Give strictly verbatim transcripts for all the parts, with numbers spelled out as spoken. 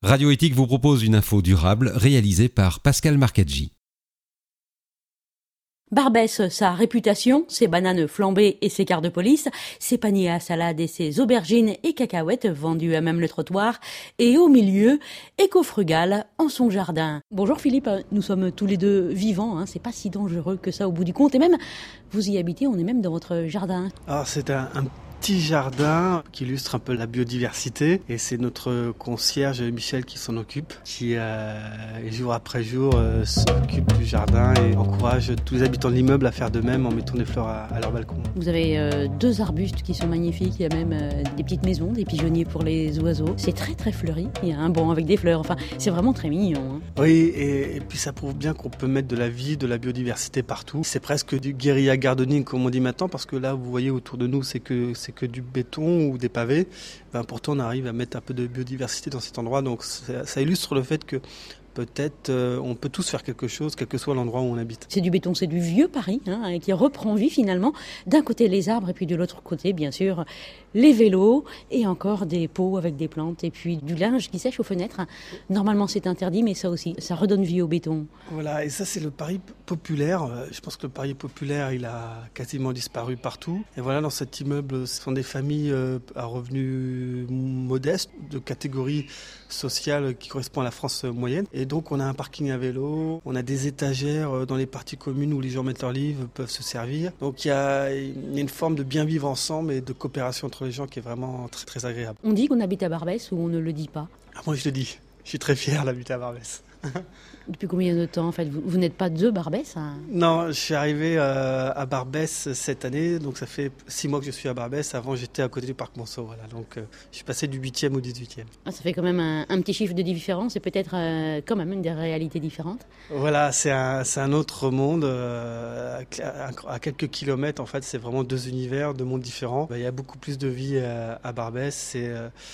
Radio Éthique vous propose une info durable réalisée par Pascal Marcaggi. Barbès, sa réputation, ses bananes flambées et ses quarts de police, ses paniers à salade et ses aubergines et cacahuètes vendus à même le trottoir, et au milieu, éco-frugal en son jardin. Bonjour Philippe, nous sommes tous les deux vivants, hein, c'est pas si dangereux que ça au bout du compte, et même, vous y habitez, on est même dans votre jardin. Alors c'est un, un petit jardin qui illustre un peu la biodiversité, et c'est notre concierge Michel qui s'en occupe, qui euh, jour après jour euh, s'occupe du jardin et encourage tous les habitants de l'immeuble à faire de même en mettant des fleurs à, à leur balcon. Vous avez euh, deux arbustes qui sont magnifiques, il y a même euh, des petites maisons, des pigeonniers pour les oiseaux. C'est très très fleuri, il y a un banc avec des fleurs, enfin c'est vraiment très mignon. Hein. Oui, et, et puis ça prouve bien qu'on peut mettre de la vie, de la biodiversité partout. C'est presque du guérilla gardening comme on dit maintenant, parce que là vous voyez autour de nous c'est que, c'est que du béton ou des pavés. Ben, pourtant on arrive à mettre un peu de biodiversité dans cet endroit, donc ça, ça illustre le fait que peut-être euh, on peut tous faire quelque chose, quel que soit l'endroit où on habite. C'est du béton, c'est du vieux Paris, hein, qui reprend vie finalement. D'un côté les arbres et puis de l'autre côté, bien sûr, les vélos et encore des pots avec des plantes et puis du linge qui sèche aux fenêtres. Normalement c'est interdit, mais ça aussi, ça redonne vie au béton. Voilà, et ça c'est le Paris populaire. Je pense que le Paris populaire, il a quasiment disparu partout. Et voilà, dans cet immeuble, ce sont des familles euh, à revenus modestes, de catégorie sociale qui correspond à la France moyenne. Et donc on a un parking à vélo, on a des étagères dans les parties communes où les gens mettent leurs livres, peuvent se servir. Donc il y a une forme de bien vivre ensemble et de coopération entre les gens qui est vraiment très très agréable. On dit qu'on habite à Barbès ou on ne le dit pas? Ah, moi je le dis, je suis très fier d'habiter à Barbès. Depuis combien de temps en fait? Vous, vous n'êtes pas de Barbès hein? Non, je suis arrivé euh, à Barbès cette année, donc ça fait six mois que je suis à Barbès. Avant j'étais à côté du parc Monceau, voilà. Donc euh, je suis passé du huitième au dix-huitième. Ah, ça fait quand même un, un petit chiffre de différence et peut-être euh, quand même une des réalités différentes. Voilà, c'est un, c'est un autre monde, euh, à, à quelques kilomètres en fait, c'est vraiment deux univers, deux mondes différents. Il y a beaucoup plus de vie à, à Barbès, c'est,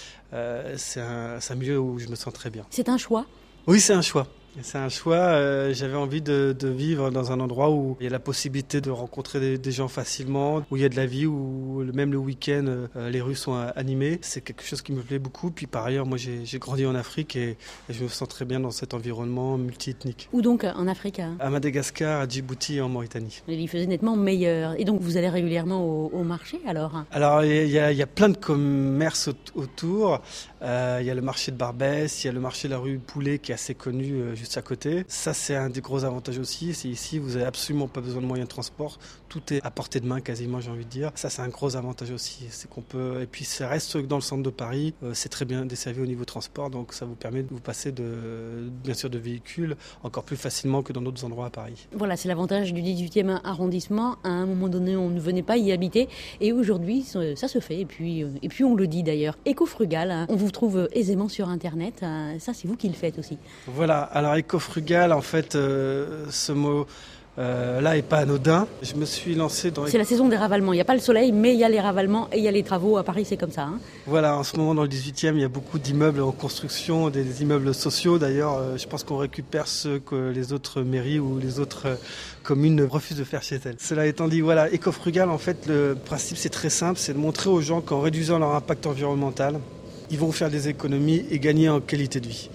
euh, c'est, un, c'est un milieu où je me sens très bien. C'est un choix? Oui, c'est un choix. C'est un choix, euh, j'avais envie de, de vivre dans un endroit où il y a la possibilité de rencontrer des, des gens facilement, où il y a de la vie, où même le week-end, euh, les rues sont animées. C'est quelque chose qui me plaît beaucoup. Puis par ailleurs, moi j'ai, j'ai grandi en Afrique et, et je me sens très bien dans cet environnement multi-ethnique. Où donc en Afrique hein? À Madagascar, à Djibouti et en Mauritanie. Il faisait nettement meilleur. Et donc vous allez régulièrement au, au marché alors? Alors il y, a, il y a plein de commerces autour. Euh, il y a le marché de Barbès, il y a le marché de la rue Poulet qui est assez connu euh, juste à côté. Ça c'est un des gros avantages aussi, c'est ici vous n'avez absolument pas besoin de moyens de transport, tout est à portée de main quasiment j'ai envie de dire. Ça c'est un gros avantage aussi, c'est qu'on peut, et puis ça reste dans le centre de Paris, euh, c'est très bien desservi au niveau transport, donc ça vous permet de vous passer de, bien sûr de véhicules encore plus facilement que dans d'autres endroits à Paris. Voilà, c'est l'avantage du dix-huitième arrondissement, à un moment donné on ne venait pas y habiter et aujourd'hui ça se fait et puis, et puis on le dit d'ailleurs, éco-frugal, hein. On vous trouve aisément sur internet, ça c'est vous qui le faites aussi. Voilà, alors éco-frugal en fait euh, ce mot euh, là est pas anodin. Je me suis lancé dans... C'est la saison des ravalements, il n'y a pas le soleil mais il y a les ravalements et il y a les travaux, à Paris c'est comme ça. Hein. Voilà, en ce moment dans le dix-huitième il y a beaucoup d'immeubles en construction, des, des immeubles sociaux d'ailleurs, euh, je pense qu'on récupère ceux que les autres mairies ou les autres euh, communes refusent de faire chez elles. Cela étant dit, voilà, éco-frugal en fait le principe c'est très simple, c'est de montrer aux gens qu'en réduisant leur impact environnemental, ils vont faire des économies et gagner en qualité de vie.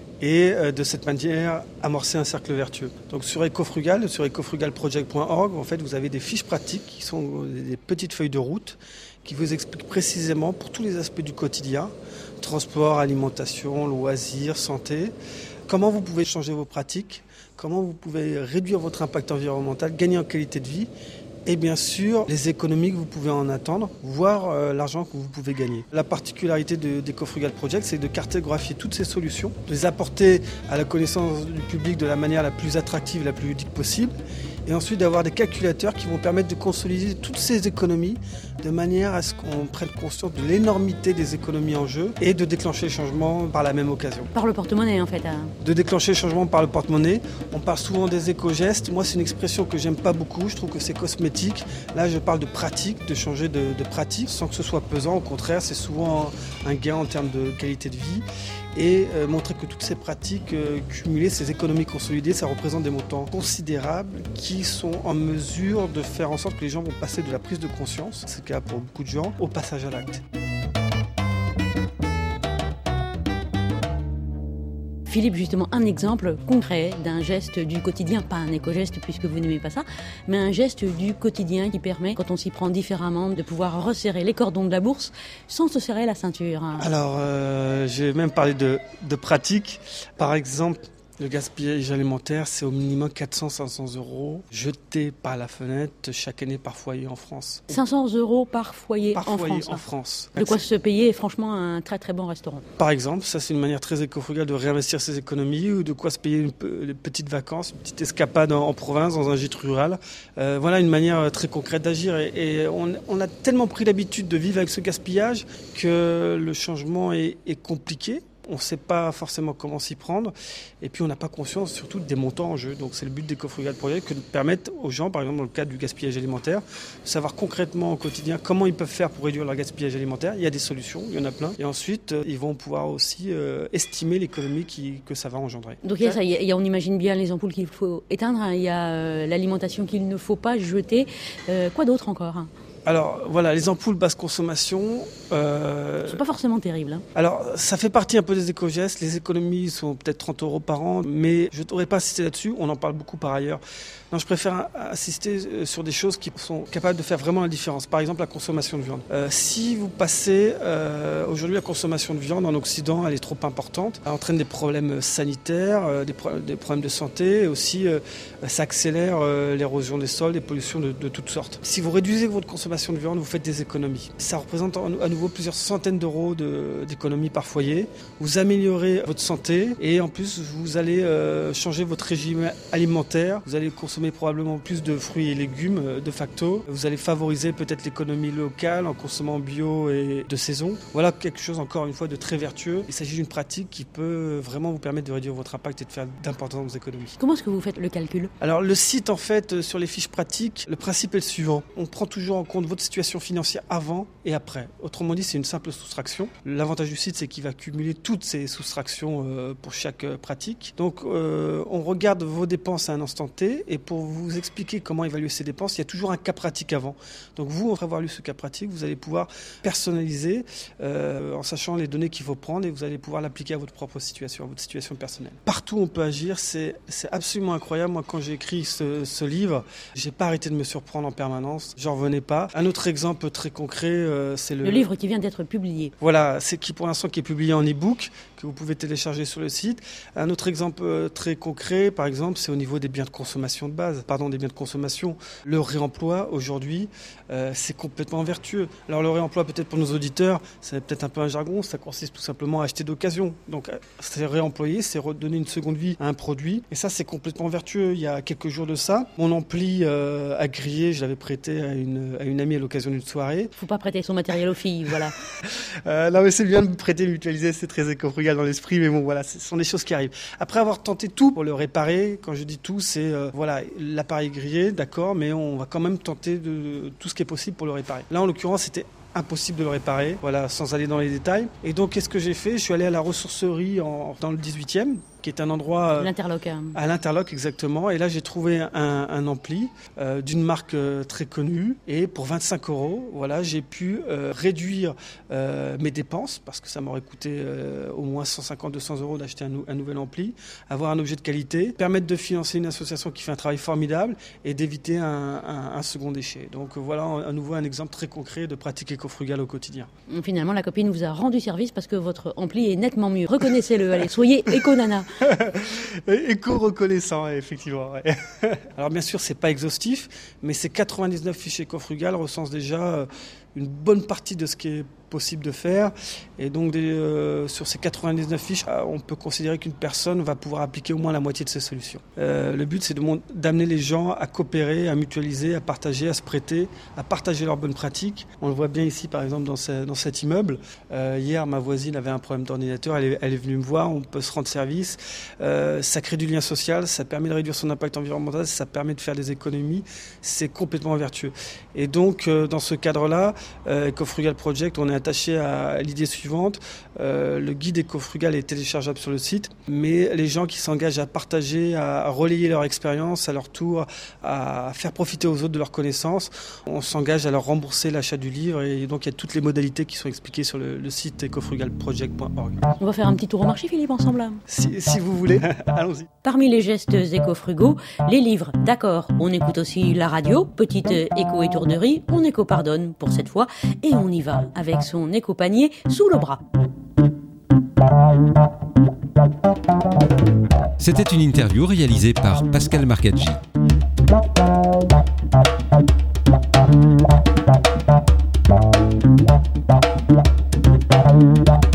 Et euh, de cette manière, amorcer un cercle vertueux. Donc sur Ecofrugal, sur ecofrugal project point org, en fait, vous avez des fiches pratiques qui sont des petites feuilles de route qui vous expliquent précisément pour tous les aspects du quotidien, transport, alimentation, loisirs, santé, comment vous pouvez changer vos pratiques, comment vous pouvez réduire votre impact environnemental, gagner en qualité de vie, et bien sûr les économies que vous pouvez en attendre, voire euh, l'argent que vous pouvez gagner. La particularité de, d'Ecofrugal Project, c'est de cartographier toutes ces solutions, de les apporter à la connaissance du public de la manière la plus attractive, la plus ludique possible, et ensuite d'avoir des calculateurs qui vont permettre de consolider toutes ces économies de manière à ce qu'on prenne conscience de l'énormité des économies en jeu et de déclencher le changement par la même occasion. Par le porte-monnaie en fait. Hein. De déclencher le changement par le porte-monnaie. On parle souvent des éco-gestes. Moi c'est une expression que j'aime pas beaucoup, je trouve que c'est cosmétique. Là je parle de pratique, de changer de, de pratique sans que ce soit pesant. Au contraire, c'est souvent un gain en termes de qualité de vie. Et euh, montrer que toutes ces pratiques euh, cumulées, ces économies consolidées, ça représente des montants considérables qui sont en mesure de faire en sorte que les gens vont passer de la prise de conscience, c'est le cas pour beaucoup de gens, au passage à l'acte. Philippe, justement, un exemple concret d'un geste du quotidien, pas un éco-geste puisque vous n'aimez pas ça, mais un geste du quotidien qui permet, quand on s'y prend différemment, de pouvoir resserrer les cordons de la bourse sans se serrer la ceinture. Alors, euh, je vais même parler de, de pratique. Par exemple, le gaspillage alimentaire, c'est au minimum quatre cents à cinq cents euros jetés par la fenêtre chaque année par foyer en France. cinq cents euros par foyer, par en, foyer France, en France. De quoi se payer, franchement, un très très bon restaurant. Par exemple, ça c'est une manière très éco-frugale de réinvestir ses économies ou de quoi se payer une, une petite vacances, une petite escapade en, en province, dans un gîte rural. Euh, voilà une manière très concrète d'agir et, et on, on a tellement pris l'habitude de vivre avec ce gaspillage que le changement est, est compliqué. On ne sait pas forcément comment s'y prendre et puis on n'a pas conscience surtout des montants en jeu. Donc c'est le but d'Ecofrugal Project que de permettre aux gens, par exemple dans le cadre du gaspillage alimentaire, de savoir concrètement au quotidien comment ils peuvent faire pour réduire leur gaspillage alimentaire. Il y a des solutions, il y en a plein. Et ensuite, ils vont pouvoir aussi euh, estimer l'économie qui, que ça va engendrer. Donc il y a ça, il y a, on imagine bien les ampoules qu'il faut éteindre, hein, il y a euh, l'alimentation qu'il ne faut pas jeter. Euh, quoi d'autre encore, hein? Alors voilà, les ampoules basse consommation. Euh... C'est pas forcément terrible. Hein. Alors ça fait partie un peu des éco-gestes. Les économies sont peut-être trente euros par an, mais je n'aurais pas insisté là-dessus. On en parle beaucoup par ailleurs. Non, je préfère insister sur des choses qui sont capables de faire vraiment la différence. Par exemple, la consommation de viande. Euh, si vous passez euh, aujourd'hui la consommation de viande en Occident, elle est trop importante. Elle entraîne des problèmes sanitaires, euh, des, pro- des problèmes de santé, et aussi euh, ça accélère euh, l'érosion des sols, des pollutions de, de toutes sortes. Si vous réduisez votre consommation de viande, vous faites des économies. Ça représente à nouveau plusieurs centaines d'euros de, d'économies par foyer. Vous améliorez votre santé et en plus vous allez euh, changer votre régime alimentaire. Vous allez consommer probablement plus de fruits et légumes de facto. Vous allez favoriser peut-être l'économie locale en consommant bio et de saison. Voilà quelque chose encore une fois de très vertueux. Il s'agit d'une pratique qui peut vraiment vous permettre de réduire votre impact et de faire d'importantes économies. Comment est-ce que vous faites le calcul ? Alors le site en fait sur les fiches pratiques, le principe est le suivant. On prend toujours en compte votre situation financière avant et après. Autrement dit, c'est une simple soustraction. L'avantage du site, c'est qu'il va cumuler toutes ces soustractions euh, pour chaque euh, pratique. Donc euh, on regarde vos dépenses à un instant T et pour vous expliquer comment évaluer ces dépenses, il y a toujours un cas pratique avant. Donc vous, après avoir lu ce cas pratique, vous allez pouvoir personnaliser euh, en sachant les données qu'il faut prendre et vous allez pouvoir l'appliquer à votre propre situation, à votre situation personnelle. Partout où on peut agir, c'est, c'est absolument incroyable. Moi, quand j'ai écrit ce, ce livre, j'ai pas arrêté de me surprendre en permanence. J'en revenais pas. Un autre exemple très concret, euh, c'est le... Le livre qui vient d'être publié. Voilà, c'est qui pour l'instant qui est publié en e-book, que vous pouvez télécharger sur le site. Un autre exemple euh, très concret, par exemple, c'est au niveau des biens de consommation de base. Pardon, des biens de consommation. Le réemploi, aujourd'hui, euh, c'est complètement vertueux. Alors le réemploi, peut-être pour nos auditeurs, c'est peut-être un peu un jargon, ça consiste tout simplement à acheter d'occasion. Donc c'est réemployer, c'est redonner une seconde vie à un produit. Et ça, c'est complètement vertueux. Il y a quelques jours de ça, mon ampli euh, à griller, je l'avais prêté à une, à une amie à l'occasion d'une soirée. Faut pas prêter son matériel aux filles, voilà. euh, non mais c'est bien de me prêter, mutualiser, c'est très éco-frugal dans l'esprit, mais bon voilà, ce sont des choses qui arrivent. Après avoir tenté tout pour le réparer, quand je dis tout, c'est euh, voilà, l'appareil grillé, d'accord, mais on va quand même tenter de tout ce qui est possible pour le réparer. Là en l'occurrence, c'était impossible de le réparer, voilà, sans aller dans les détails. Et donc qu'est-ce que j'ai fait ? Je suis allé à la ressourcerie en, dans le dix-huitième, qui est un endroit... Euh, L'Interloc. À l'Interloc, exactement. Et là, j'ai trouvé un, un ampli euh, d'une marque euh, très connue. Et pour vingt-cinq euros, voilà, j'ai pu euh, réduire euh, mes dépenses, parce que ça m'aurait coûté euh, au moins cent cinquante à deux cents euros d'acheter un, nou- un nouvel ampli, avoir un objet de qualité, permettre de financer une association qui fait un travail formidable et d'éviter un, un, un second déchet. Donc voilà, à nouveau, un exemple très concret de pratique éco-frugale au quotidien. Finalement, la copine vous a rendu service parce que votre ampli est nettement mieux. Reconnaissez-le, allez, soyez éco-nana. Éco-reconnaissant, effectivement. Ouais. Alors bien sûr, c'est pas exhaustif, mais ces quatre-vingt-dix-neuf fiches éco-frugales recensent déjà une bonne partie de ce qui est possible de faire. Et donc des, euh, sur ces quatre-vingt-dix-neuf fiches, on peut considérer qu'une personne va pouvoir appliquer au moins la moitié de ces solutions. Euh, le but, c'est de, d'amener les gens à coopérer, à mutualiser, à partager, à se prêter, à partager leurs bonnes pratiques. On le voit bien ici, par exemple, dans, ce, dans cet immeuble. Euh, hier, ma voisine avait un problème d'ordinateur. Elle est, elle est venue me voir. On peut se rendre service. Euh, ça crée du lien social. Ça permet de réduire son impact environnemental. Ça permet de faire des économies. C'est complètement vertueux. Et donc, euh, dans ce cadre-là, euh, Ecofrugal Project, on est attaché à l'idée suivante. Euh, le guide éco-frugal est téléchargeable sur le site, mais les gens qui s'engagent à partager, à relayer leur expérience à leur tour, à faire profiter aux autres de leurs connaissances, on s'engage à leur rembourser l'achat du livre et donc il y a toutes les modalités qui sont expliquées sur le, le site ecofrugal project point org. On va faire un petit tour au marché, Philippe, ensemble. Si, si vous voulez, allons-y. Parmi les gestes éco-frugaux, les livres, d'accord. On écoute aussi la radio, petite éco-étourderie, on éco-pardonne pour cette fois, et on y va avec son éco-panier sous le bras. C'était une interview réalisée par Pascal Marcaggi. Bye.